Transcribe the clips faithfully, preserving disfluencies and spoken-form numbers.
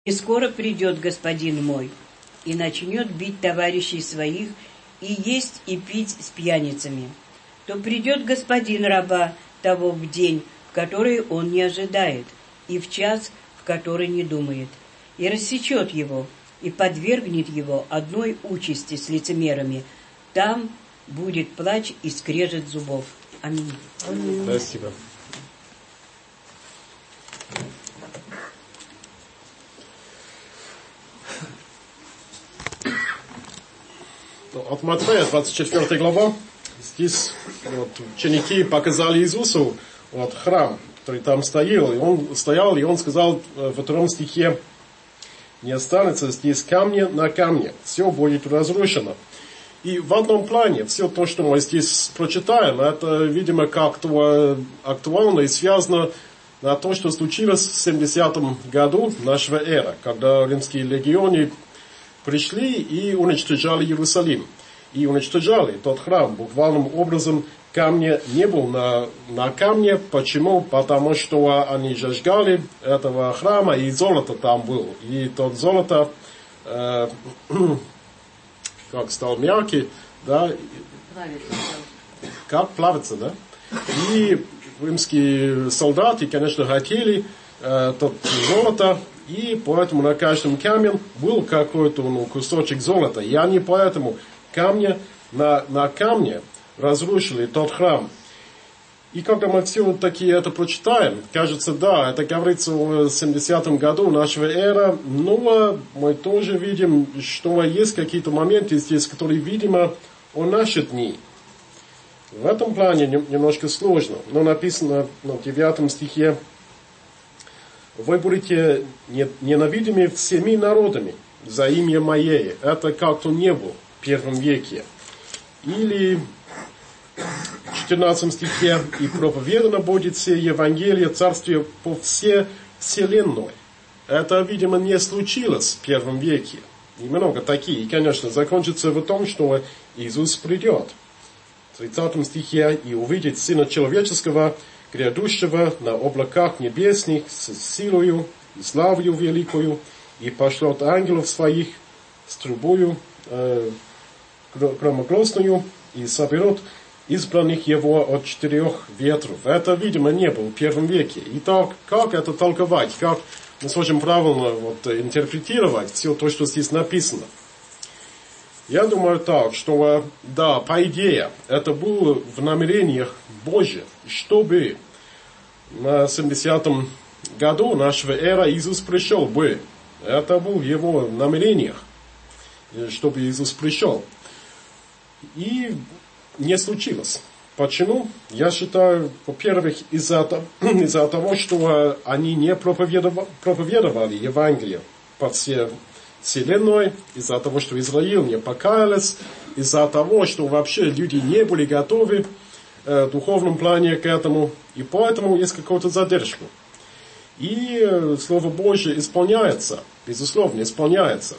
И скоро придет господин мой, и начнет бить товарищей своих, и есть и пить с пьяницами. То придет господин раба того в день, в который он не ожидает, и в час, в который не думает, и рассечет его, и подвергнет его одной участи с лицемерами. Там будет плач и скрежет зубов. Аминь. Аминь. Спасибо. От Матфея, двадцать четвёртая глава, здесь вот, ученики показали Иисусу вот, храм, который там стоял, и он стоял, и он сказал во втором стихе: не останется здесь камня на камне, все будет разрушено. И в одном плане, все то, что мы здесь прочитаем, это, видимо, как-то актуально и связано на то, что случилось в семидесятом году нашего эры, когда римские легионы пришли и уничтожали Иерусалим. И уничтожали тот храм. Буквальным образом камня не был на, на камне. Почему? Потому что они зажгали этого храма, и золото там было. И тот золото, э, как стал мягкий, да, как плавится, да. И римские солдаты, конечно, хотели э, тот золото. И поэтому на каждом камне был какой-то ну, кусочек золота. И они поэтому камня на, на камне разрушили тот храм. И когда мы все-таки это прочитаем, кажется, да, это говорится в семидесятом году нашего эры, но мы тоже видим, что есть какие-то моменты здесь, которые, видимо, о наши дни. В этом плане немножко сложно. Но написано в девятом стихе: вы будете ненавидимы всеми народами за имя Мое. Это как-то не было в первом веке. Или в четырнадцатом стихе: и проповедано будет все Евангелие Царствия по всей вселенной. Это, видимо, не случилось в первом веке. И много такие. И, конечно, закончится в том, что Иисус придет. В тридцатом стихе: и увидит Сына Человеческого, грядущего на облаках небесных с силою и славою великою, и пошлет ангелов своих с трубою э, громогласною, и соберут избранных его от четырех ветров. Это, видимо, не было в первом веке. Итак, как это толковать? Как мы сможем правильно вот, интерпретировать все то, что здесь написано? Я думаю так, что, да, по идее, это было в намерениях Божьих, чтобы на семидесятом году нашего эра Иисус пришел бы. Это было в его намерениях, чтобы Иисус пришел. И не случилось. Почему? Я считаю, во-первых, из-за, из-за того, что они не проповедовали, проповедовали Евангелие по всей вселенной, из-за того, что Израиль не покаялся, из-за того, что вообще люди не были готовы э, в духовном плане к этому, и поэтому есть какая-то задержка. И э, Слово Божье исполняется, безусловно, исполняется.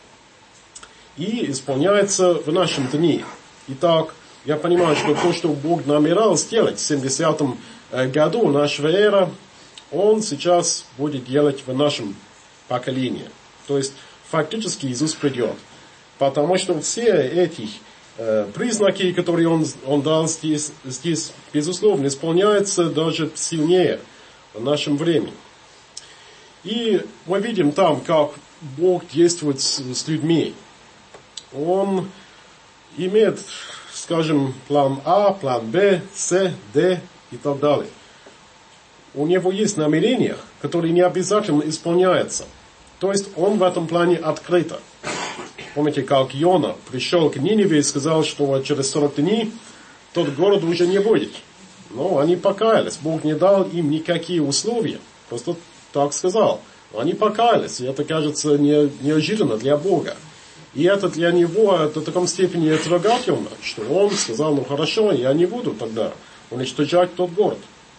И исполняется в нашем дне. Итак, я понимаю, что то, что Бог намеревал сделать в семидесятом году нашего эры, Он сейчас будет делать в нашем поколении. То есть, фактически Иисус придет. Потому что все эти э, признаки, которые он, он дал здесь, здесь, безусловно, исполняются даже сильнее в нашем времени. И мы видим там, как Бог действует с, с людьми. Он имеет, скажем, план А, план Б, С, Д и так далее. У него есть намерения, которые не обязательно исполняются. То есть он в этом плане открыто. Помните, как Йона пришел к Ниневе и сказал, что через сорок дней тот город уже не будет. Но они покаялись. Бог не дал им никакие условия. Просто так сказал. Но они покаялись. И это кажется не, неожиданно для Бога. И это для него до такой степени трогательно, что он сказал: ну хорошо, я не буду тогда уничтожать тот город.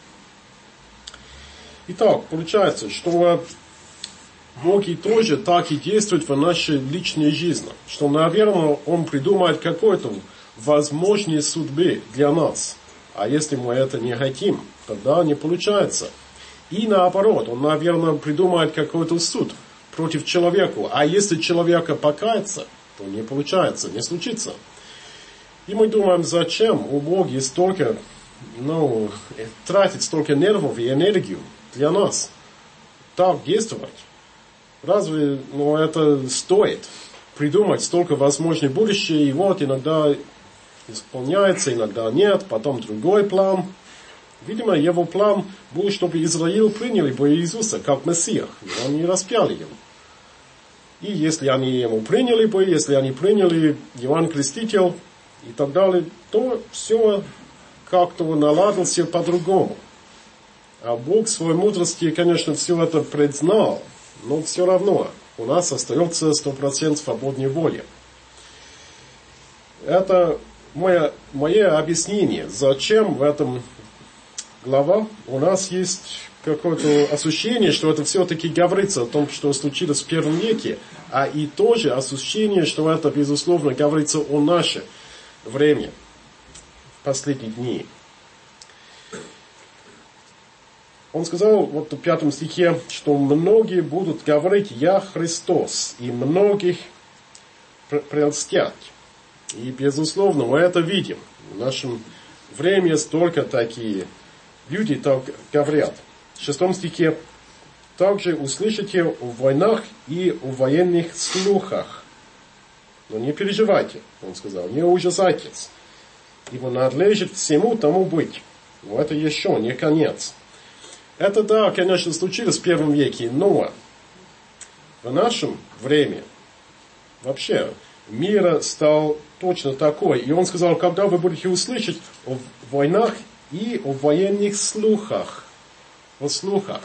Итак, получается, что Бог и тоже так и действует в нашей личной жизни, что, наверное, Он придумает какой-то возможной судьбы для нас. А если мы это не хотим, тогда не получается. И наоборот, Он, наверное, придумает какой-то суд против человека. А если человека покаяться, то не получается, не случится. И мы думаем, зачем у Бога столько, ну, тратить столько нервов и энергию для нас. Так действовать. Разве ну, это стоит? Придумать столько возможных будущего, и вот иногда исполняется, иногда нет, потом другой план. Видимо, его план был, чтобы Израиль приняли бы Иисуса как Мессиях, но они распяли его. И если они ему приняли бы, если они приняли Иоанн Креститель и так далее, то все как-то наладилось по-другому. А Бог в своей мудрости, конечно, все это предзнал, но все равно у нас остается сто процентов свободной воли. Это мое, мое объяснение, зачем в этом глава у нас есть какое-то ощущение, что это все-таки говорится о том, что случилось в первом веке, а и тоже ощущение, что это, безусловно, говорится о наше время, в последние дни. Он сказал вот в пятом стихе, что многие будут говорить «Я Христос», и многих прельстят. И, безусловно, мы это видим. В нашем времени столько такие люди так говорят. В шестом стихе также услышите о войнах и о военных слухах. Но не переживайте, он сказал, не ужасайтесь, ибо надлежит всему тому быть. Но это еще не конец. Это, да, конечно, случилось в первом веке, но в нашем времени вообще мир стал точно такой. И он сказал, когда вы будете услышать о войнах и о военных слухах, о слухах.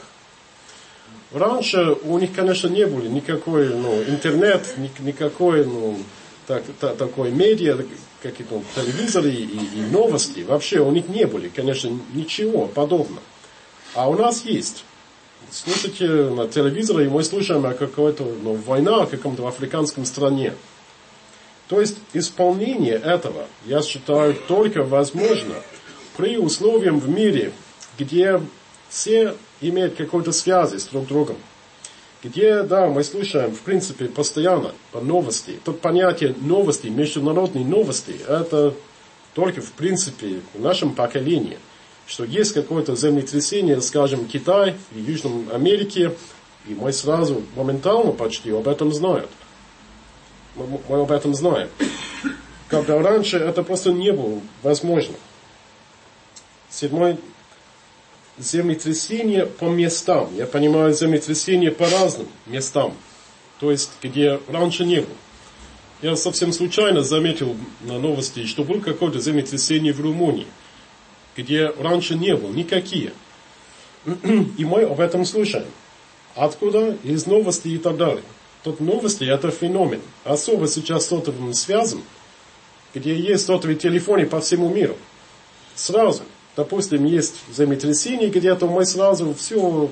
Раньше у них, конечно, не было никакой ну, интернет, никакой ну, так, так, такой медиа, какие-то телевизоры и, и новости. Вообще у них не было, конечно, ничего подобного. А у нас есть. Слушайте на телевизоре, и мы слушаем о какой-то ну, войне в каком-то африканском стране. То есть исполнение этого, я считаю, только возможно при условии в мире, где все имеют какой-то связи с друг другом. Где, да, мы слушаем, в принципе, постоянно по новости. То понятие новости, международные новости, это только, в принципе, в нашем поколении. Что есть какое-то землетрясение, скажем, в Китае, в Южной Америке, и мы сразу, моментально почти об этом знаем. Мы, мы об этом знаем. Когда раньше это просто не было возможно. Седьмое землетрясение по местам. Я понимаю, землетрясение по разным местам. То есть, где раньше не было. Я совсем случайно заметил на новости, что было какое-то землетрясение в Румынии, где раньше не было никакие. И мы об этом слушаем. Откуда? Из новостей и так далее. Тут новости это феномен. Особо сейчас с сотовым связан, где есть сотовые телефоны по всему миру. Сразу. Допустим, есть землетрясение где-то, мы сразу все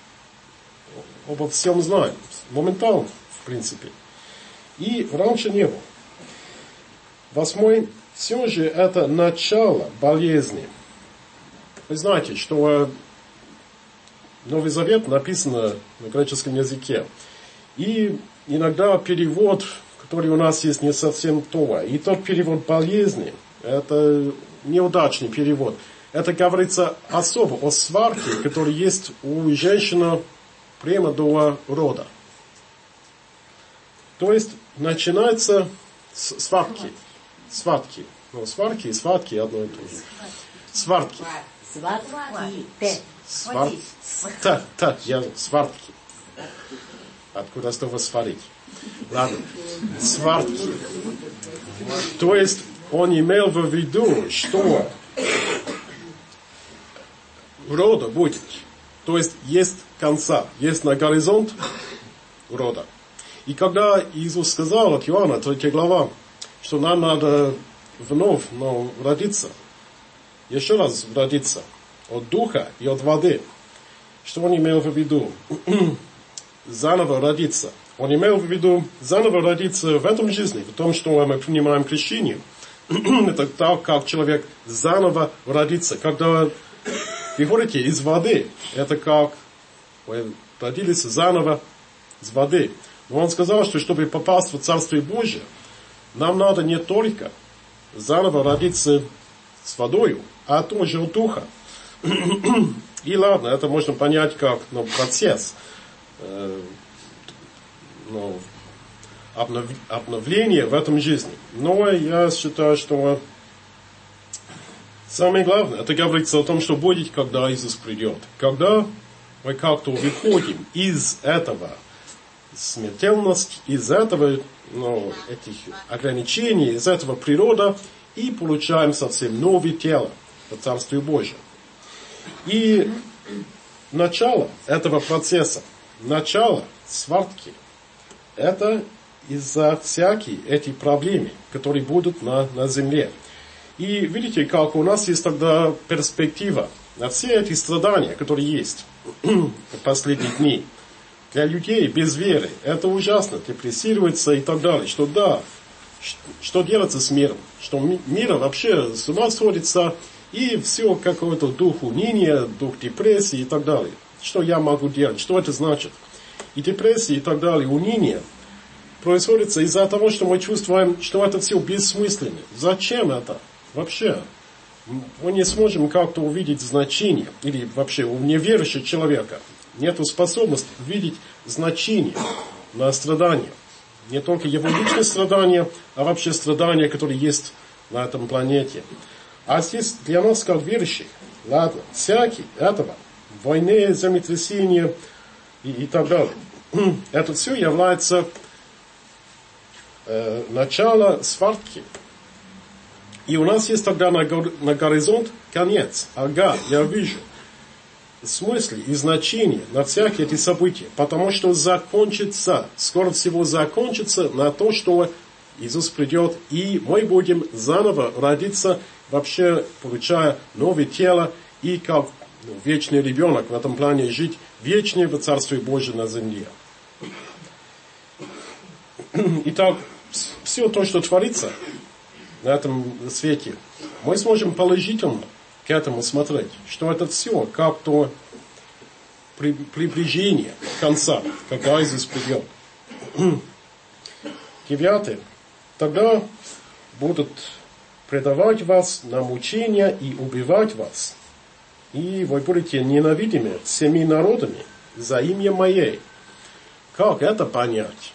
обо всем знаем. Моментально, в принципе. И раньше не было. Восьмой. Все же это начало болезни. Вы знаете, что Новый Завет написано на греческом языке. И иногда перевод, который у нас есть, не совсем то. И тот перевод болезни, это неудачный перевод. Это говорится особо о сварке, которая есть у женщины прямо до рода. То есть начинается с сварки. Сватки. Ну, сварки и сватки одно и то же. Сварки. Сватки. Свар... Так, так, я сварки. Откуда слово сварить? Ладно. Сварки. То есть он имел в виду, что рода будет. То есть есть конца, есть на горизонт рода. И когда Иисус сказал от Иоанна, третья глава, что нам надо вновь ну, родиться, еще раз родиться, от духа и от воды. Что он имел в виду? Заново родиться. Он имел в виду заново родиться в этом жизни, в том, что мы принимаем крещение. Это так, как человек заново родится. Когда вы говорите из воды, это как вы родились заново с воды. Но он сказал, что чтобы попасть в Царствие Божие, нам надо не только заново родиться с водою, а тоже от Духа. И ладно, это можно понять как ну, процесс э, ну, обнов, обновления в этом жизни. Но я считаю, что самое главное, это говорится о том, что будет, когда Иисус придет. Когда мы как-то выходим из этого смертельности, из этого, ну, этих ограничений, из этого природа и получаем совсем новое тело по Царствию Божию. И начало этого процесса, начало сварки, это из-за всяких этих проблем, которые будут на, на земле. И видите, как у нас есть тогда перспектива на все эти страдания, которые есть в последние дни. Для людей без веры это ужасно, депрессируется и так далее. Что да, что делается с миром? Что мир вообще с ума сходится, и все какой-то дух уныния, дух депрессии и так далее. Что я могу делать? Что это значит? И депрессия и так далее, уныние происходит из-за того, что мы чувствуем, что это все бессмысленно. Зачем это? Вообще, мы не сможем как-то увидеть значение, или вообще у неверующего человека нет способности видеть значение на страдания. Не только его личные страдания, а вообще страдания, которые есть на этом планете. А здесь для нас, как верующих, ладно, всякий этого, войны, землетрясения и, и так далее. Это все является э, начало сварки. И у нас есть тогда на, на горизонт конец. Ага, я вижу смысл и значение на всякие эти события. Потому что закончится, скоро всего закончится на то, что Иисус придет, и мы будем заново родиться, вообще получая новое тело, и как ну, вечный ребенок в этом плане жить вечнее в Царстве Божьем на земле. Итак, все то, что творится на этом свете, мы сможем положительно к этому смотреть, что это все как-то при, приближение конца, когда Иисус придет. Девятое. Тогда будут предавать вас на мучения и убивать вас, и вы будете ненавидимы всеми народами за имя Мое. Как это понять?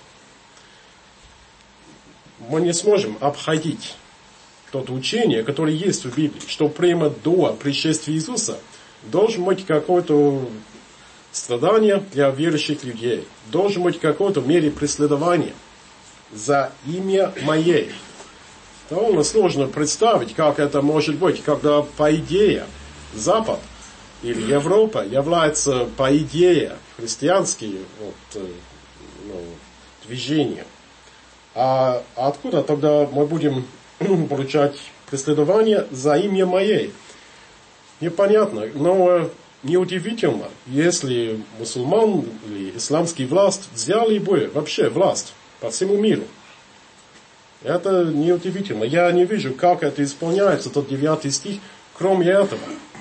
Мы не сможем обходить то учение, которое есть в Библии, что прямо до пришествия Иисуса должен быть какое-то страдание для верующих людей, должен быть какое-то в мере преследования за имя Мое. Довольно сложно представить, как это может быть, когда по идее Запад или Европа является по идее христианским вот, ну, движением. А откуда тогда мы будем получать преследование за имя Мое? Непонятно, но неудивительно, если мусульман или исламские власти взяли бы вообще власть по всему миру. Это неудивительно. Я не вижу, как это исполняется, тот девятый стих, кроме этого.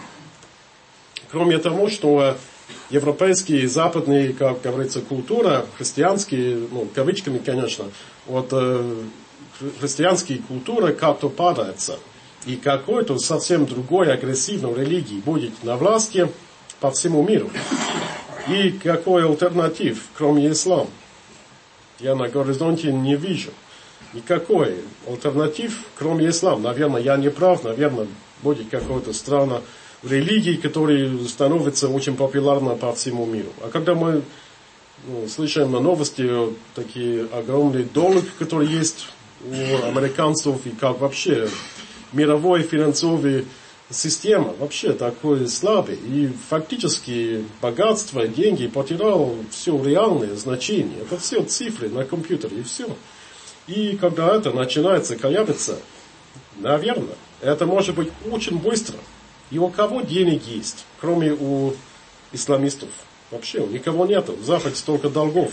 Кроме того, что европейские, западные, как говорится, культура, христианские, ну, кавычками, конечно, вот э, христианские культуры как-то падаются. И какой-то совсем другой агрессивной религии будет на власти по всему миру. И какой альтернатив, кроме ислама? Я на горизонте не вижу. Никакой альтернатив, кроме ислама. Наверное, я не прав, наверное, будет какая-то страна религии, которая становится очень популярна по всему миру. А когда мы ну, слышим новости, такие огромные долги, которые есть у американцев, и как вообще мировой финансовый система вообще такой слабый, и фактически богатство, деньги потерял все реальное значение. Это все цифры на компьютере, и все. И когда это начинается колебаться, наверное, это может быть очень быстро. И у кого денег есть, кроме у исламистов? Вообще у никого нету. В Западе столько долгов.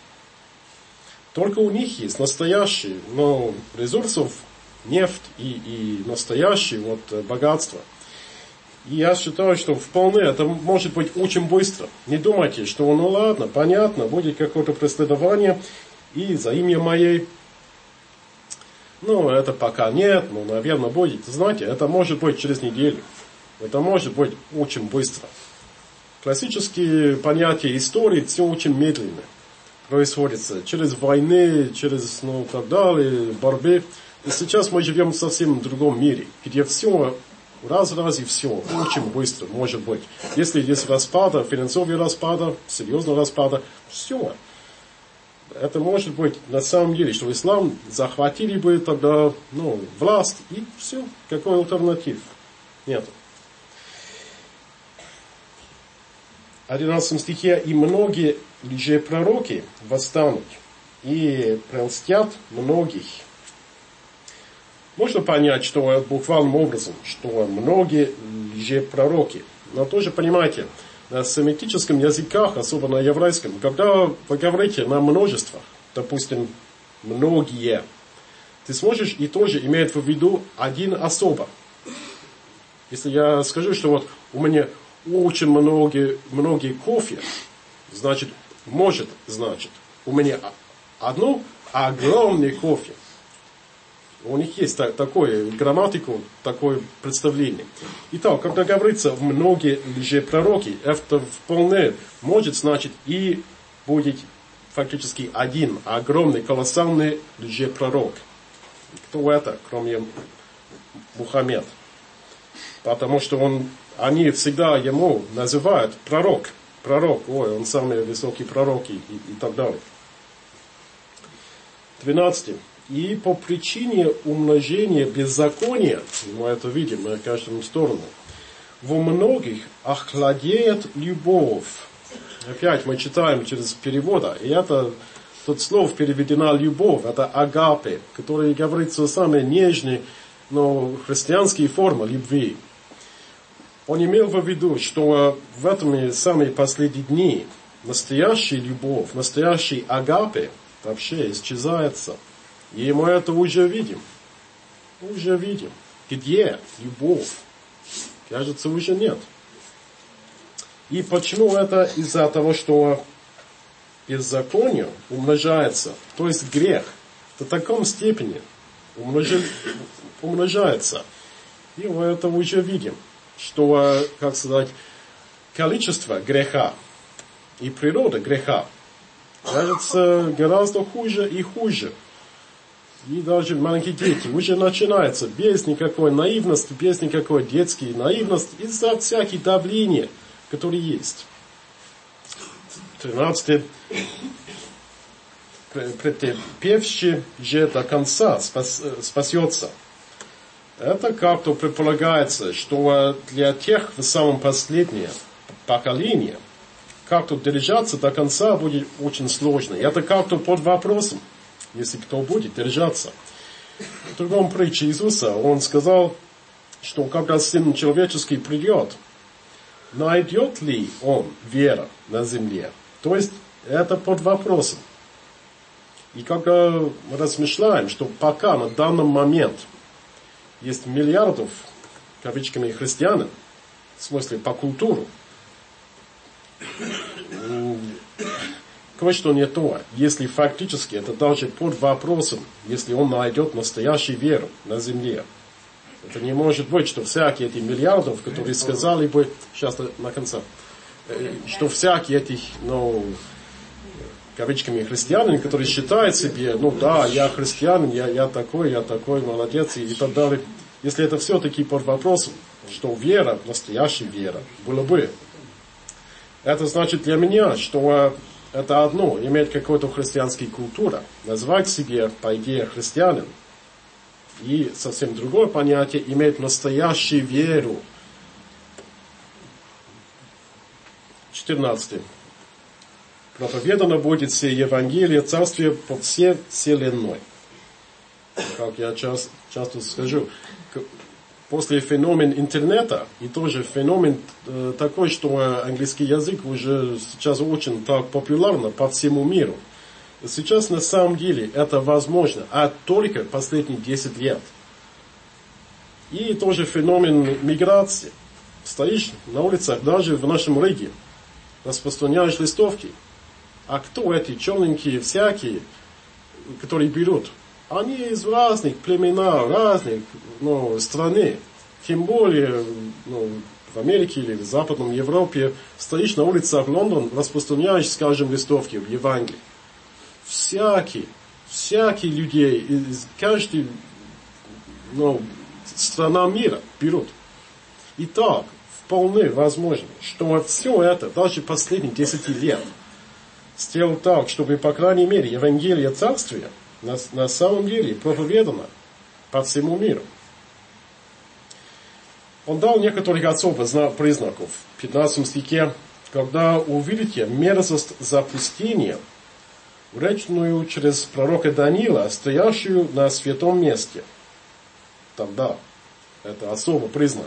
Только у них есть настоящие, но ресурсов, нефть и, и настоящее вот, богатство. И я считаю, что вполне это может быть очень быстро. Не думайте, что ну ладно, понятно, будет какое-то преследование, и за имя моей, ну это пока нет, ну наверное будет. Знаете, это может быть через неделю. Это может быть очень быстро. Классические понятия истории все очень медленно происходит. Через войны, через ну так далее, борьбы. И сейчас мы живем в совсем другом мире, где все раз-раз и все очень быстро может быть. Если есть распада, финансовый распада, серьезный распада, все. Это может быть на самом деле, что ислам захватили бы тогда ну, власть и все. Какой альтернатив? Нет. В одиннадцатом стихе «И многие лжепророки восстанут и прельстят многих». Можно понять, что буквальным образом, что многие лжепророки. Но тоже понимаете, на семитическом языках, особо на еврейском, когда вы говорите на множествах, допустим, многие, ты сможешь и тоже иметь в виду один особо. Если я скажу, что вот у меня очень многие, многие кофе, значит, может, значит, у меня одно огромное кофе. У них есть так, такое грамматику, такое представление. Итак, когда говорится многие лжепророки, это вполне может значить и будет фактически один огромный, колоссальный лжепророк. Кто это, кроме Мухаммед? Потому что он, они всегда ему называют пророк. Пророк, ой, он самый высокий пророк и, и, и так далее. двенадцатый. И по причине умножения беззакония, мы это видим на каждую сторону, во многих охладеет любовь. Опять мы читаем через перевода, и это, тут слово переведено любовь, это агапе, который говорится самые нежные, но христианские формы любви. Он имел в виду, что в этом самые последние дни настоящая любовь, настоящий агапе вообще исчезается. И мы это уже видим. Уже видим. Где любовь? Кажется, уже нет. И почему это? Из-за того, что беззаконие умножается. То есть грех до таком степени умножается. И мы это уже видим. Что, как сказать, количество греха и природа греха кажется гораздо хуже и хуже. И даже маленькие дети уже начинаются без никакой наивности, без никакой детской наивности, из-за всяких давления, которые есть. тринадцатый. Претерпевший же до конца спас, спасется. Это как-то предполагается, что для тех в самом последнем поколении как-то держаться до конца будет очень сложно. Это как-то под вопросом. Если кто будет держаться. В другом притче Иисуса он сказал, что когда Сын Человеческий придет, найдет ли он вера на земле? То есть это под вопросом. И когда мы размышляем, что пока на данный момент есть миллиардов, кавычками, христиан, в смысле по культуру, кое-что не то, если фактически это даже под вопросом, если он найдет настоящую веру на земле. Это не может быть, что всякие эти миллиардов, которые сказали бы, сейчас на конце, что всякие эти, ну, кавычками, христиане, которые считают себе, ну да, я христианин, я, я такой, я такой, молодец и, и так далее. Если это все-таки под вопросом, что вера, настоящая вера, было бы, это значит для меня, что это одно, иметь какую-то христианскую культуру, назвать себе, по идее, христианин, и совсем другое понятие, иметь настоящую веру. четырнадцатый. Проповедано будет все Евангелие Царствия по всей вселенной. Как я часто, часто скажу, после феномена интернета, и тоже феномен э, такой, что английский язык уже сейчас очень так популярно по всему миру. Сейчас на самом деле это возможно, а только последние десять лет. И тоже феномен миграции. стоишь на улицах, даже в нашем Риге, распространяешь листовки. А кто эти черненькие всякие, которые берут? Они из разных племена, разных ну, страны. Тем более ну, в Америке или в Западном Европе стоишь на улицах Лондона, распространяешь, скажем, листовки в Евангелии. Всякие, всякие людей из каждой ну, страны мира берут. И так, вполне возможно, что все это, даже последние десять лет, сделал так, чтобы, по крайней мере, Евангелие Царствия на, на самом деле проповедано по всему миру. Он дал некоторых особых признаков в пятнадцатом стихе, когда увидите мерзость запустения, речную через пророка Даниила, стоящую на святом месте. Тогда это особый признак.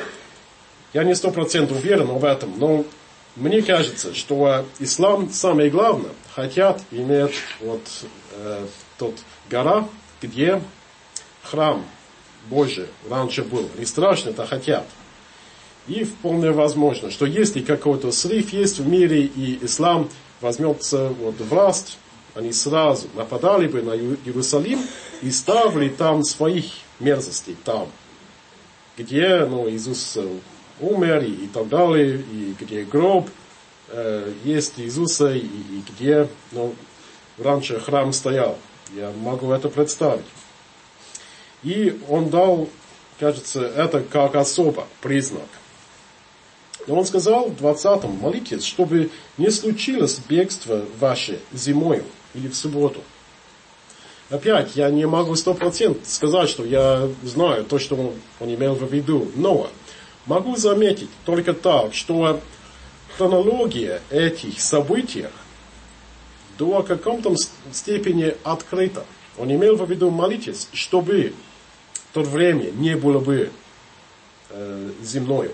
Я не сто процентов уверен в этом, но мне кажется, что ислам самое главное хотят иметь вот э, тот гора, где храм Божий раньше был. Не страшно, это хотят. И вполне возможно, что если какой-то срыв есть в мире, и ислам возьмется вот, власть, они сразу нападали бы на Иерусалим и ставили там своих мерзостей, там, где ну, Иисус умер и, и так далее, и где гроб э, есть Иисуса, и, и где ну, раньше храм стоял. Я могу это представить. И он дал, кажется, это как особо признак. И он сказал в двадцатом, молитесь, чтобы не случилось бегство ваше зимою или в субботу. Опять, я не могу сто процентов сказать, что я знаю то, что он, он имел в виду. Но могу заметить только так, что хронология этих событий до каком-то степени открыта. Он имел в виду молитесь, чтобы в то время не было бы э, земною.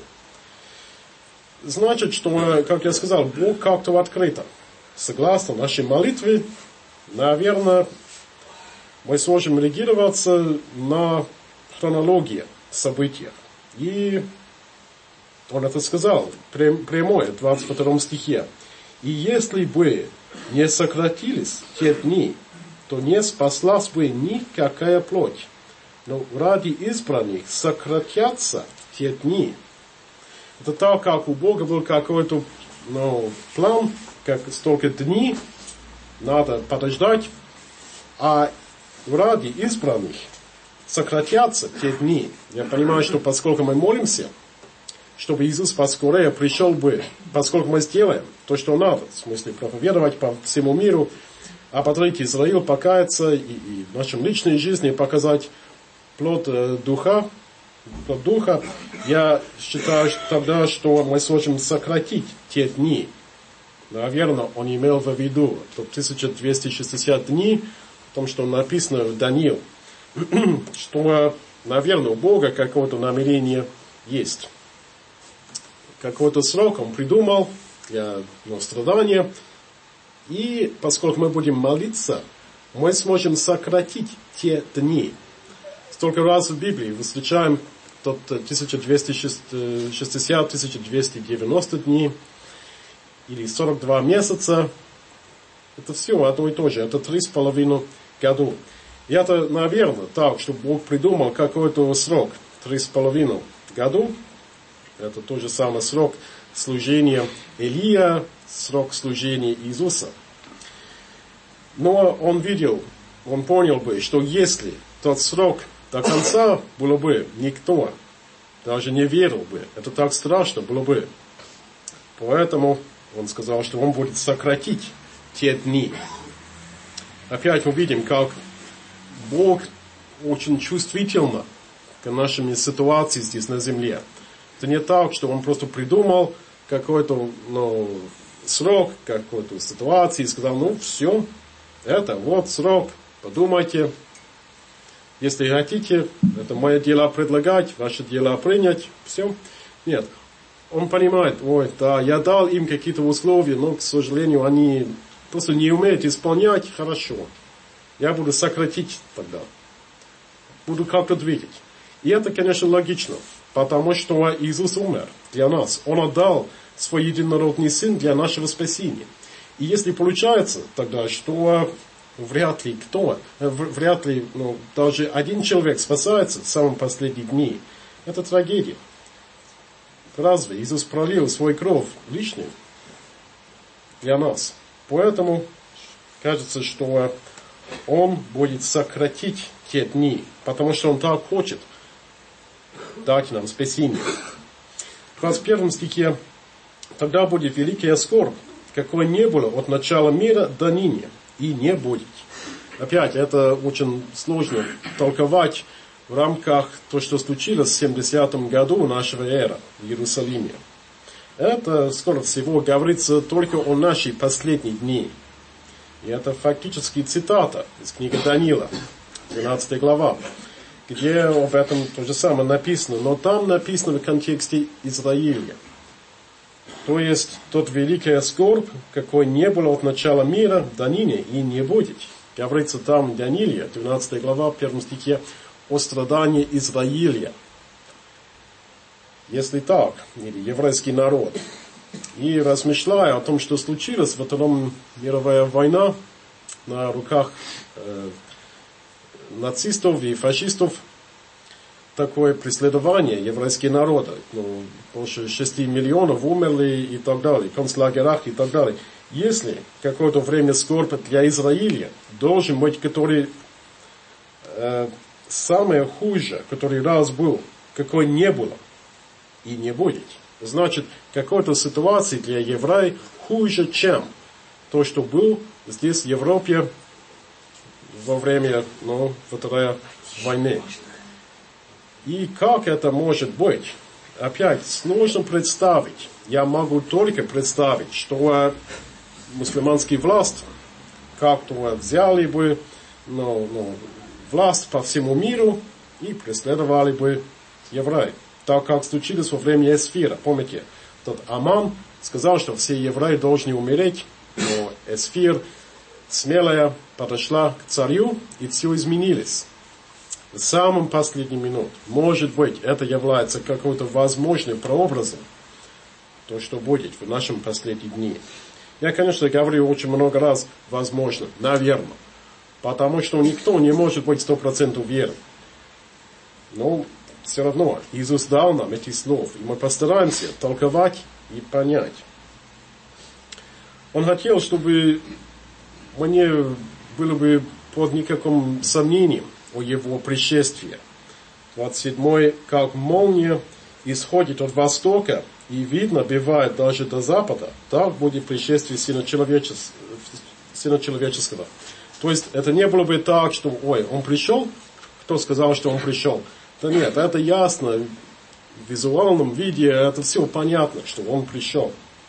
Значит, что, как я сказал, Бог как-то открыто. Согласно нашей молитве, наверное, мы сможем реагироваться на хронологию событий. И он это сказал, прямое, в двадцать втором стихе. И если бы не сократились те дни, то не спаслась бы никакая плоть. Но ради избранных сократятся те дни. Это так, как у Бога был какой-то ну, план, как столько дней надо подождать, а ради избранных сократятся те дни. Я понимаю, что поскольку мы молимся, чтобы Иисус поскорее пришел бы, поскольку мы сделаем то, что надо, в смысле проповедовать по всему миру, ободрить Израиль, покаяться и, и в нашей личной жизни показать плод э, духа, плод духа, я считаю что тогда, что мы сможем сократить те дни. Наверное, он имел в виду тысяча двести шестьдесят дней, в том, что написано в Даниил, что, наверное, у Бога какое-то намерение есть. Какой-то срок он придумал для ну, страдания. И поскольку мы будем молиться, мы сможем сократить те дни. Столько раз в Библии мы встречаем тот тысяча двести шестьдесят - тысяча двести девяносто дней или сорок два месяца. Это все одно и то же. Это три с половиной года. И это, наверное, так, что Бог придумал какой-то срок. Три с половиной года. Это тот же самый срок служения Илия, срок служения Иисуса. Но он видел, он понял бы, что если тот срок до конца было бы, никто даже не верил бы. Это так страшно было бы. Поэтому он сказал, что он будет сократить те дни. Опять мы видим, как Бог очень чувствительно к нашим ситуациям здесь на земле. Это не так, что он просто придумал какой-то ну, срок, какой-то ситуации и сказал, ну все, это вот срок, подумайте. Если хотите, это мое дело предлагать, ваше дело принять, все. Нет, он понимает, ой, да, я дал им какие-то условия, но, к сожалению, они просто не умеют исполнять, хорошо. Я буду сократить тогда. Буду как-то двигать. И это, конечно, логично, потому что Иисус умер. для нас. Он отдал свой единородный Сын для нашего спасения. И если получается тогда, что вряд ли кто, вряд ли ну, даже один человек спасается в самые последние дни, это трагедия. Разве Иисус пролил свой кровь лишний для нас? Поэтому кажется, что Он будет сократить те дни, потому что Он так хочет дать нам спасение. В двадцать первом стихе: «Тогда будет великая скорбь, какой не было от начала мира до ныне, и не будет». Опять, это очень сложно толковать в рамках того, что случилось в семидесятом году нашего эры в Иерусалиме. Это, скорее всего, говорится только о нашей последней дни. И это фактически цитата из книги Даниила, двенадцатая глава, где об этом то же самое написано, но там написано в контексте Израиля. То есть, тот великая скорбь, какой не было от начала мира до ныне и не будет. Говорится там в Данииле, двенадцатая глава, в первом стихе, о страдании Израиля. Если так, или еврейский народ. И размышляя о том, что случилось, Вторая мировая война на руках э, нацистов и фашистов, такое преследование еврейского народа. Ну, больше шести миллионов умерли и так далее, в концлагерях и так далее. Если какое-то время скорбь для Израиля должен быть, который э, самое хуже, который раз был, какой не было и не будет, значит, какой-то ситуации для евреев хуже, чем то, что был здесь в Европе во время ну, Второй войны. И как это может быть? Опять, сложно представить. Я могу только представить, что мусульманские власти как-то взяли бы ну, ну, власть по всему миру и преследовали бы евреев. Так как случилось во время Эсфира. Помните, тот Аман сказал, что все евреи должны умереть, но Эсфир, смелая, подошла к царю, и все изменилось. В самом последний минут. Может быть, это является каким-то возможным прообразом, то, что будет в нашем последние дни. Я, конечно, говорю очень много раз возможно, наверное, потому что никто не может быть сто процентов уверен. Но все равно Иисус дал нам эти слова, и мы постараемся толковать и понять. Он хотел, чтобы мне было бы под никаким сомнением о его пришествии. двадцать седьмой, как молния исходит от востока, и видно, бывает даже до запада, так будет пришествие Сына Человеческого. Сына Человеческого. То есть, это не было бы так, что, ой, он пришел, кто сказал, что он пришел? Да нет, это ясно, в визуальном виде, это все понятно, что он пришел.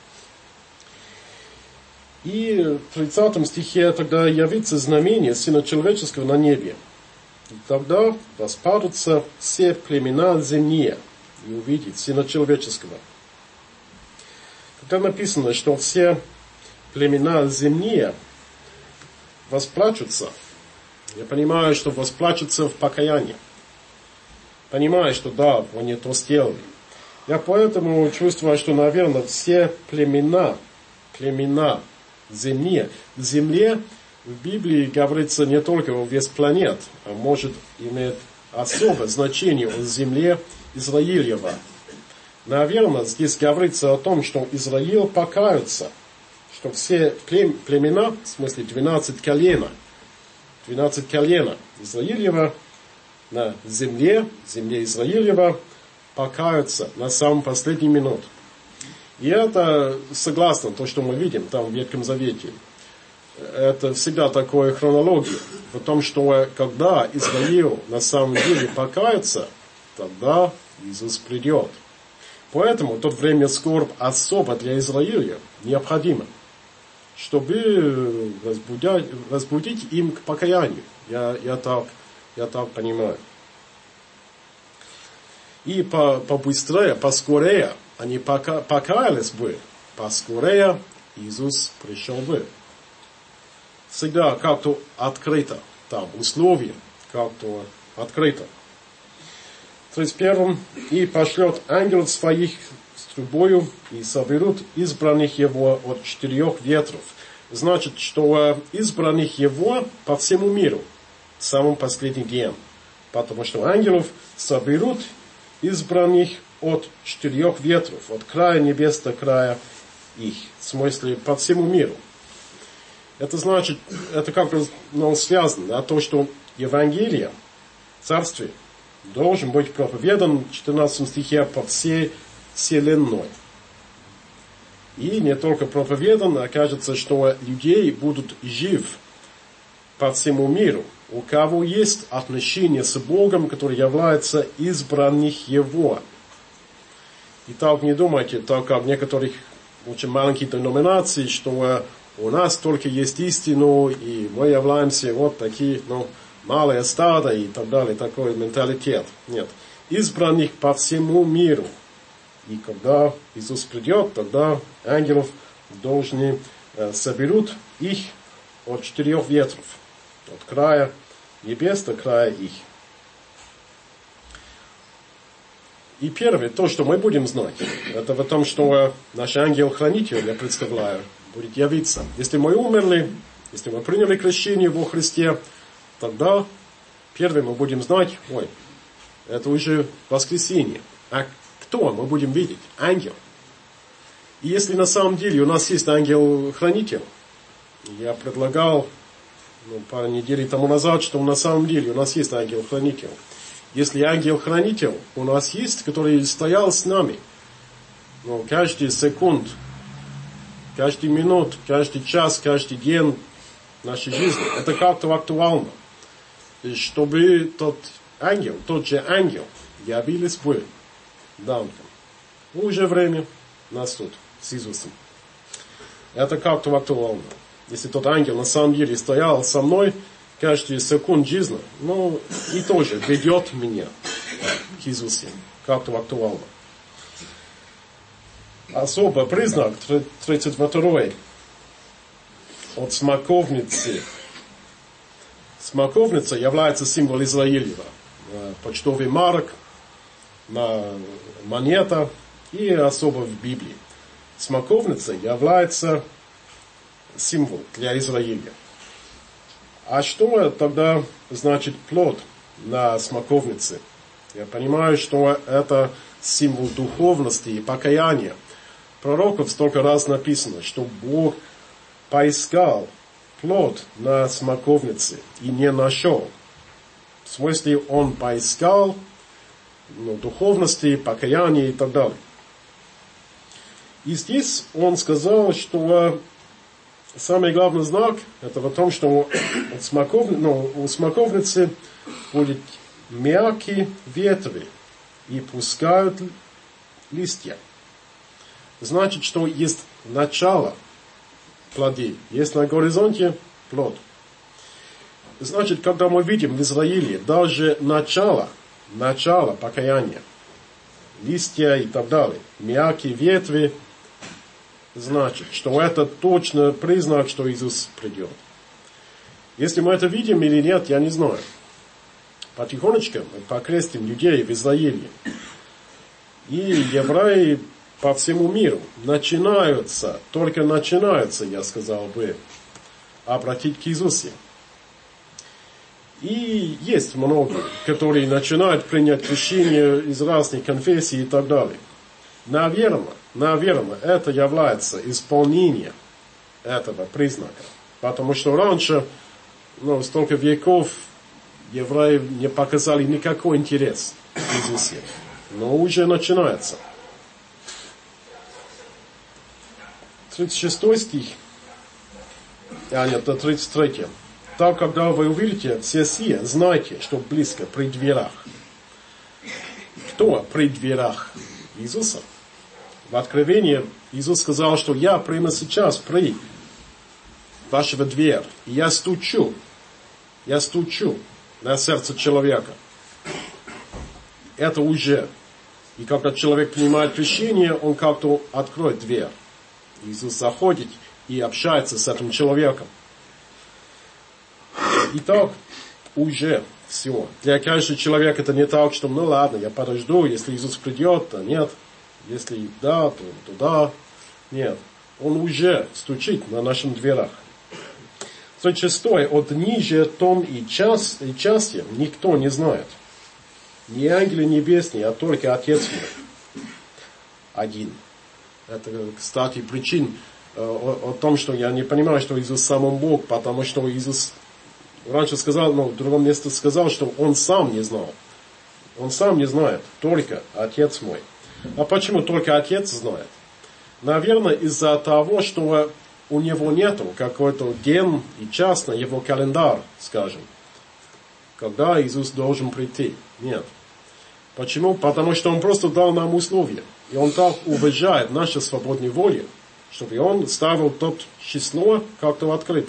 И в тридцатом стихе тогда явится знамение Сына Человеческого на небе. И тогда распадутся все племена земли и увидят Сына Человеческого. Когда написано, что все племена земли восплачутся, я понимаю, что восплачутся в покаянии. Понимаю, что да, они то сделали. Я поэтому чувствую, что, наверное, все племена, племена земли, в земле в Библии говорится не только о весь планет, а может иметь особое значение о земле Израилева. Наверное, здесь говорится о том, что Израиль покаются, что все племена, в смысле двенадцать колена, двенадцать колена Израилева на земле, земле Израилева, покаются на самом последний минут. И это согласно то, что мы видим там в Ветхом Завете. Это всегда такая хронология. В том, что когда Израиль на самом деле покается, тогда Иисус придет. Поэтому то время скорбь особо для Израиля необходимо, чтобы разбудить, разбудить им к покаянию. Я, я, так, я так понимаю. И по, побыстрее, поскорее они пока, покаялись бы, поскорее Иисус пришел бы. Всегда как-то открыто, там условия как-то открыто. тридцать первом, и пошлет ангелов своих трубою и соберут избранных его от четырех ветров. Значит, что избранных его по всему миру в самом последний день. Потому что ангелов соберут избранных от четырех ветров, от края небес до края их. В смысле, по всему миру. Это значит, это как-то ну, связано, да, то, что Евангелие, Царствие, должен быть проповедан в четырнадцатом стихе по всей вселенной. И не только проповедан, а кажется, что людей будут жив по всему миру, у кого есть отношение с Богом, который является избранных Его. Итак, не думайте, так как в некоторых очень маленьких деноминаций, что у нас только есть истину, и мы являемся вот такие, ну, малое стадо и так далее, такой менталитет. Нет. Избранных по всему миру. И когда Иисус придет, тогда ангелов должны э, соберут их от четырех ветров. От края небес до края их. И первое, то, что мы будем знать, это в том, что наш ангел-хранитель, я представляю, будет явиться. Если мы умерли, если мы приняли крещение во Христе, тогда первое мы будем знать, ой, это уже воскресенье. А кто мы будем видеть? Ангел. И если на самом деле у нас есть ангел-хранитель, я предлагал ну, пару недель тому назад, что на самом деле у нас есть ангел-хранитель. Если ангел-хранитель у нас есть, который стоял с нами, ну, каждый секунд, каждый минут, каждый час, каждый день нашей жизни, это как-то актуально. Чтобы тот ангел, тот же ангел, явились бы давно. Уже время наступит с Иисусом. Это как-то актуально. Если тот ангел на самом деле стоял со мной каждую секунду жизни, ну и тоже ведет меня к Иисусу. Как-то актуально. Особый признак, тридцать второй, от смоковницы. Смоковница является символом Израилева. Почтовый марок, монета и особо в Библии. Смоковница является символ для Израиля. А что тогда значит плод на смоковнице? Я понимаю, что это символ духовности и покаяния. Пророков столько раз написано, что Бог поискал плод на смоковнице и не нашел. В смысле, он поискал ну, духовности, покаяния и так далее. И здесь он сказал, что самый главный знак, это в том, что у смоковницы, ну, у смоковницы будут мягкие ветви и пускают листья. Значит, что есть начало плоды, есть на горизонте плод. Значит, когда мы видим в Израиле даже начало, начало покаяния, листья и так далее, мягкие ветви, значит, что это точно признак, что Иисус придет. Если мы это видим или нет, я не знаю. Потихонечку мы покрестим людей в Израиле. И евреи по всему миру начинаются, только начинаются, я сказал бы, обратить к Иисусу. И есть много, которые начинают принять крещение из разных конфессий и так далее. Наверное, наверное, это является исполнением этого признака. Потому что раньше, ну, столько веков евреи не показали никакой интерес к Иисусу. Но уже начинается. тридцать шестой стих. А нет, это тридцать третий. Так, когда вы увидите все сие, знайте, что близко, при дверях. Кто при дверях? Иисуса. В Откровении Иисус сказал, что я прямо сейчас при вашего дверь. И я стучу. Я стучу на сердце человека. Это уже. И когда человек принимает крещение, он как-то откроет дверь. Иисус заходит и общается с этим человеком. И так уже все. Для каждого человека это не так, что ну ладно, я подожду, если Иисус придет, то нет. Если да, то туда. Нет. Он уже стучит на наших дверях. тридцать шестой. От ниже том и, час, и части никто не знает. Не ангелы небесные, а только Отец мой. Один. Это, кстати, причин э, о, о том, что я не понимаю, что Иисус сам Он Бог, потому что Иисус раньше сказал, но в другом месте сказал, что Он сам не знал. Он сам не знает, только Отец мой. А почему только Отец знает? Наверное, из-за того, что у него нету какой-то день и час на его календарь, скажем, когда Иисус должен прийти. Нет. Почему? Потому что Он просто дал нам условия. И Он так уважает нашу свободную волю, чтобы Он ставил то число как-то открыто.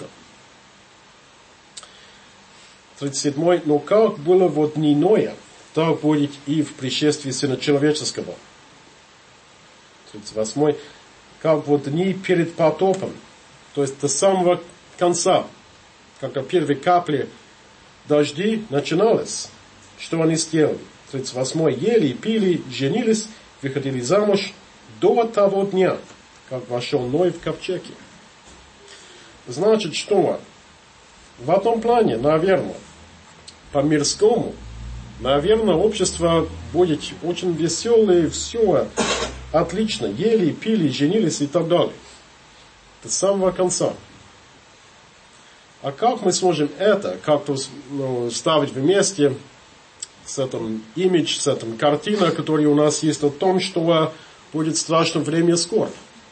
тридцать седьмой. Но как было в дни Ноя, так будет и в пришествии Сына Человеческого. тридцать восьмой. Как в дни перед потопом, то есть до самого конца, когда первые капли дожди начиналось, что они сделали? тридцать восьмой. Ели, пили, женились, выходили замуж до того дня, как вошел Ной в ковчеги. Значит, что в этом плане, наверное, по мирскому, наверное, общество будет очень веселое, все отлично, ели, пили, женились и так далее. До самого конца. А как мы сможем это как-то ну, ставить вместе с этим имидж, с этим картиной, которая у нас есть о том, что будет страшное время скорбь?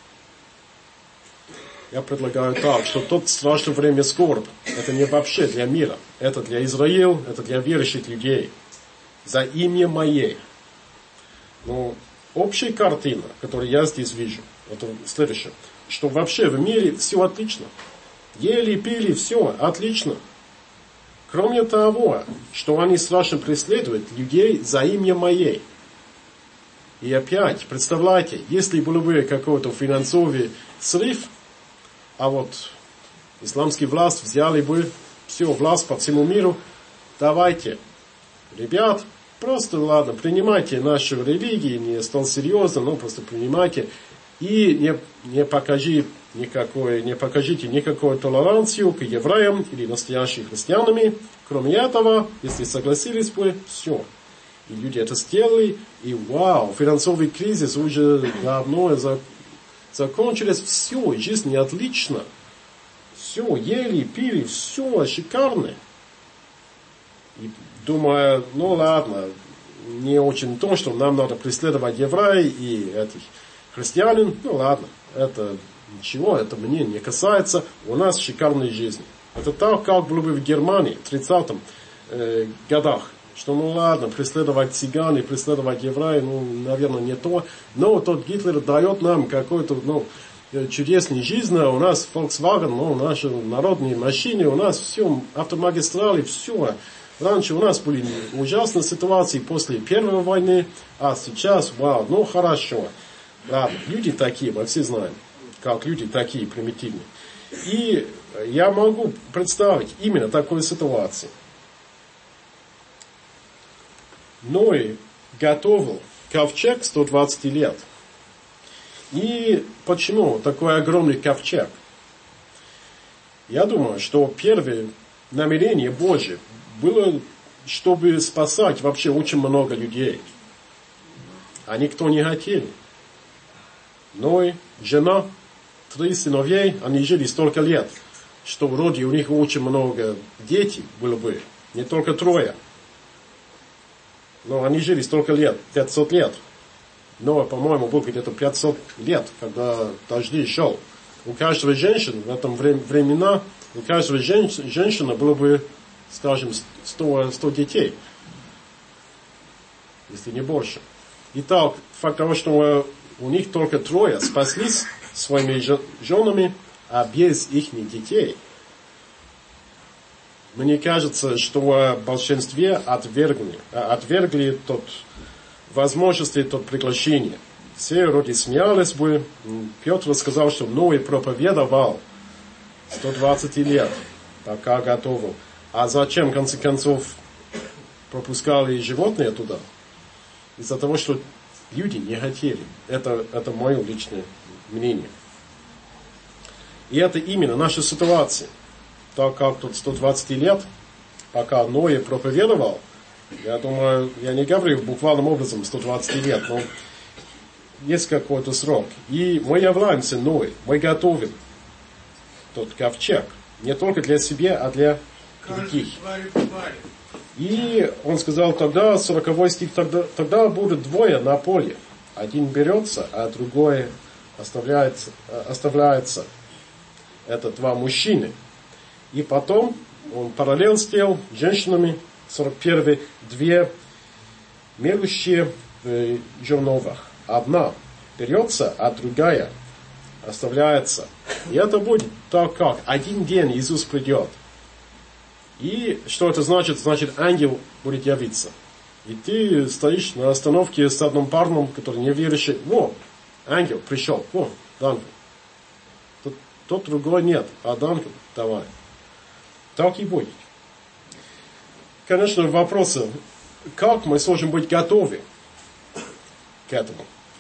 Я предлагаю так, что тот страшное время скорбь, это не вообще для мира. Это для Израиля, это для верующих людей. За имя Моей. Но общая картина, которую я здесь вижу, это следующее. Что вообще в мире все отлично. Ели, пили, все отлично. Кроме того, что они страшно преследуют людей за имя Моей. И опять, представляете, если был бы какой-то финансовый срыв, а вот исламские власти взяли бы всю власть по всему миру, давайте, ребят, просто, ладно, принимайте нашу религию, не столь серьезно, но просто принимайте. И не, не, покажи никакой, не покажите никакой толерантию к евреям или настоящим христианам. Кроме этого, если согласились бы, все. И люди это сделали, и вау, финансовый кризис уже давно закончились, все, жизнь отлично. Все, ели, пили, все шикарно. И думаю, ну ладно, не очень то, что нам надо преследовать евреев и этих христианин, ну ладно, это ничего, это мне не касается, у нас шикарная жизнь. Это так, как было бы в Германии в тридцатых э, годах, что ну ладно, преследовать цыган и преследовать евреев, ну, наверное, не то, но тот Гитлер дает нам какой-то, ну, чудесную жизнь, у нас Volkswagen, ну, наши народные машины, у нас все, автомагистрали, все. Раньше у нас были ужасные ситуации после Первой войны, а сейчас, вау, ну хорошо. Ладно, люди такие, мы все знаем, как люди такие примитивные. И я могу представить именно такую ситуацию. Ной готовил ковчег сто двадцать лет. И почему такой огромный ковчег? Я думаю, что первое намерение Божье было, чтобы спасать вообще очень много людей. А никто не хотел. Ной, жена, три сыновей, они жили столько лет, что вроде у них очень много детей было бы, не только трое. Но они жили столько лет, пятьсот лет. Но, по-моему, было где-то пятьсот лет, когда дожди шел. У каждой женщины в этом времена, у каждой женщины было бы, скажем, сто, сто детей, если не больше. Итак, факт того, что у них только трое спаслись своими женами, а без их детей. Мне кажется, что в большинстве отвергли, отвергли тот возможности, тот приглашение. Все вроде смеялись бы. Петр сказал, что Ной проповедовал сто двадцать лет, пока готовил. А зачем, в конце концов, пропускали животные туда? Из-за того, что люди не хотели. Это, это мое личное мнение. И это именно наша ситуация. Так как тут сто двадцать лет, пока Ноя проповедовал, я думаю, я не говорю буквальным образом сто двадцать лет, но есть какой-то срок. И мы являемся Ной, мы готовим тот ковчег. Не только для себя, а для других. И он сказал тогда, сороковой стих, тогда, тогда будет двое на поле. Один берется, а другой оставляется. оставляется. Это два мужчины. И потом он параллель сделал с женщинами, сорок первый, две мелющие в жерновах. Одна берется, а другая оставляется. И это будет так как. Один день Иисус придет. И что это значит? Значит, ангел будет явиться. И ты стоишь на остановке с одним парнем, который не верующий. Во, ангел пришел. Во, Данкл. Тот, тот другой нет. А Данкл, давай. Так и будет. Конечно, вопросы. Как мы сможем быть готовы к этому?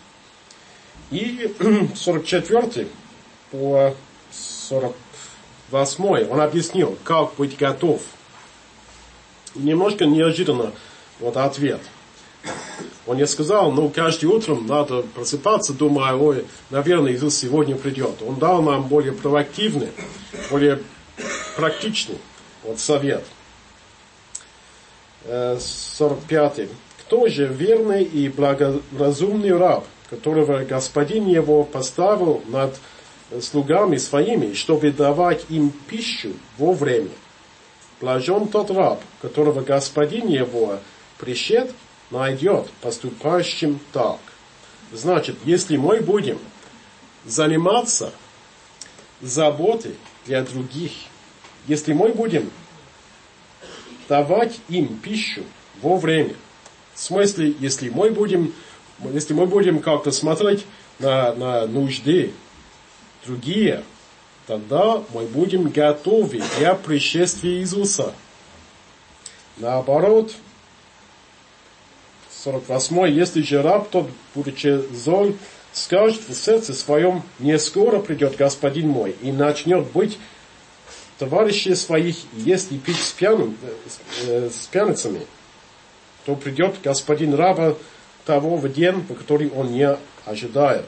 И сорок четвёртый по сорок восьмой он объяснил, как быть готов. Немножко неожиданно вот ответ. Он не сказал, ну, каждый утром надо просыпаться, думая, ой, наверное, Иисус сегодня придет. Он дал нам более проактивный, более практичный вот совет. сорок пятый. Кто же верный и благоразумный раб, которого господин его поставил над слугами своими, чтобы давать им пищу вовремя? Блажен тот раб, которого господин его пришед найдет поступающим так. Значит, если мы будем заниматься заботой для других, если мы будем давать им пищу вовремя, в смысле, если мы будем, если мы будем как-то смотреть на, на нужды другие, тогда мы будем готовы для пришествия Иисуса. Наоборот, сорок восьмой. Если же раб тот, будучи зол, скажет в сердце своем, не скоро придет господин мой, и начнет быть товарищей своих есть и пить с, пьяным, э, с пьяницами, то придет господин раба того в день, в который он не ожидает.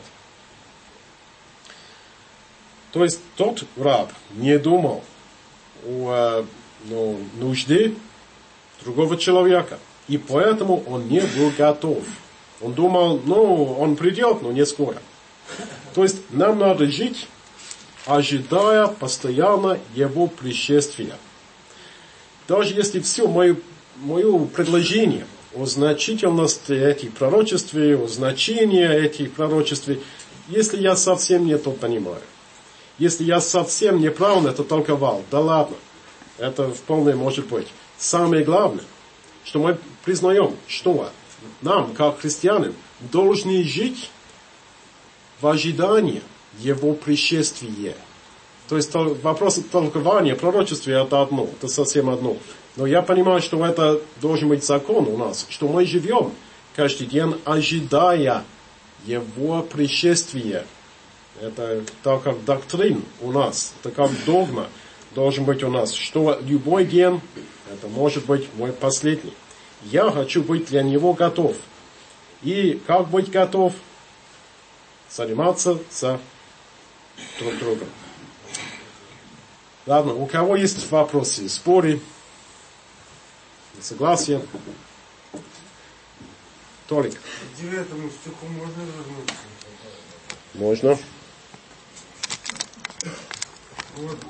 То есть тот раб не думал о ну, нужде другого человека. И поэтому он не был готов. Он думал, ну, он придет, но не скоро. То есть нам надо жить, ожидая постоянно его пришествия. Даже если все мое, мое предложение о значительности этих пророчеств, о значении этих пророчеств, если я совсем не то понимаю, если я совсем неправильно это толковал, да ладно, это вполне может быть. Самое главное, что мы признаем, что нам, как христианам, должны жить в ожидании его пришествия. То есть вопрос толкования, пророчества это одно, это совсем одно. Но я понимаю, что это должен быть закон у нас, что мы живем каждый день, ожидая его пришествия. Это так как доктрин у нас, это как догма должен быть у нас, что любой день, это может быть мой последний. Я хочу быть для него готов. И как быть готов? Заниматься за друг другом. Ладно, у кого есть вопросы, споры, согласия? Толик. К девятому стиху можно вернуться? Можно. Вот.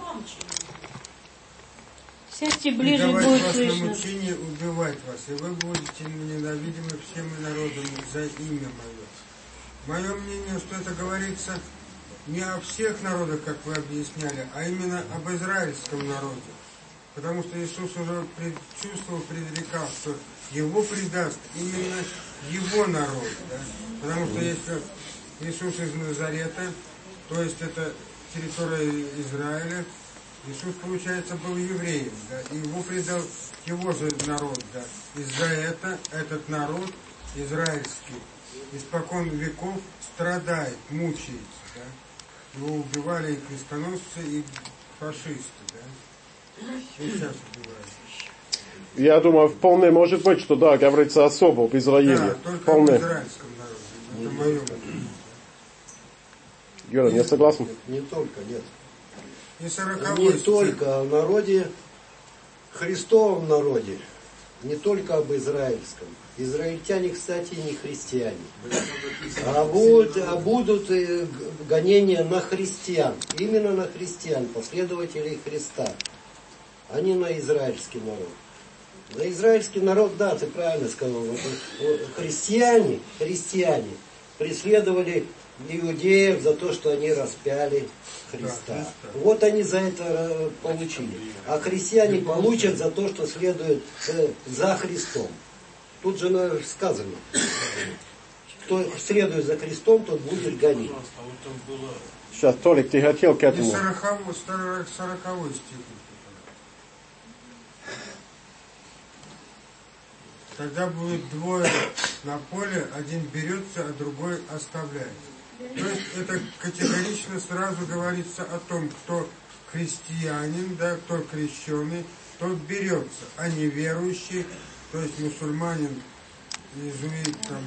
Сядьте ближе, «И давать будет вас слышно. на мучение, убивать вас, и вы будете ненавидимы всеми народами за имя мое». Мое мнение, что это говорится не о всех народах, как вы объясняли, а именно об израильском народе. Потому что Иисус уже предчувствовал, предрекал, что его предаст именно его народ. Да? Потому что если Иисус из Назарета, то есть это территория Израиля, Иисус, получается, был евреем, да, и его предал его же народ, да. И за это этот народ израильский испокон веков страдает, мучается, да? Его убивали и крестоносцы, и фашисты, да? И сейчас убивают. Я думаю, вполне может быть, что да, говорится особо в Израиле. Да, только вполне. в израильском народе. Это мое мнение. Юра, не согласен? Не только, нет. И сороковой Не стих. только о народе, Христовом народе, не только об израильском. Израильтяне, кстати, не христиане. А будут, а будут гонения на христиан. Именно на христиан, последователей Христа. А не на израильский народ. На израильский народ, да, ты правильно сказал. Вот, вот, христиане, христиане преследовали иудеев за то, что они распяли Христа. Да, Христа. Вот они за это получили. А христиане получат за то, что следуют э, за Христом. Тут же сказано, кто следует за Христом, тот будет гонить. Сейчас, Толик, ты хотел к И этому. сороковой, сороковой стих. Тогда будет двое на поле, один берется, а другой оставляет. То есть это категорично сразу говорится о том, кто христианин, да, кто крещеный, тот берется, а не верующий, то есть мусульманин, иезуит, там,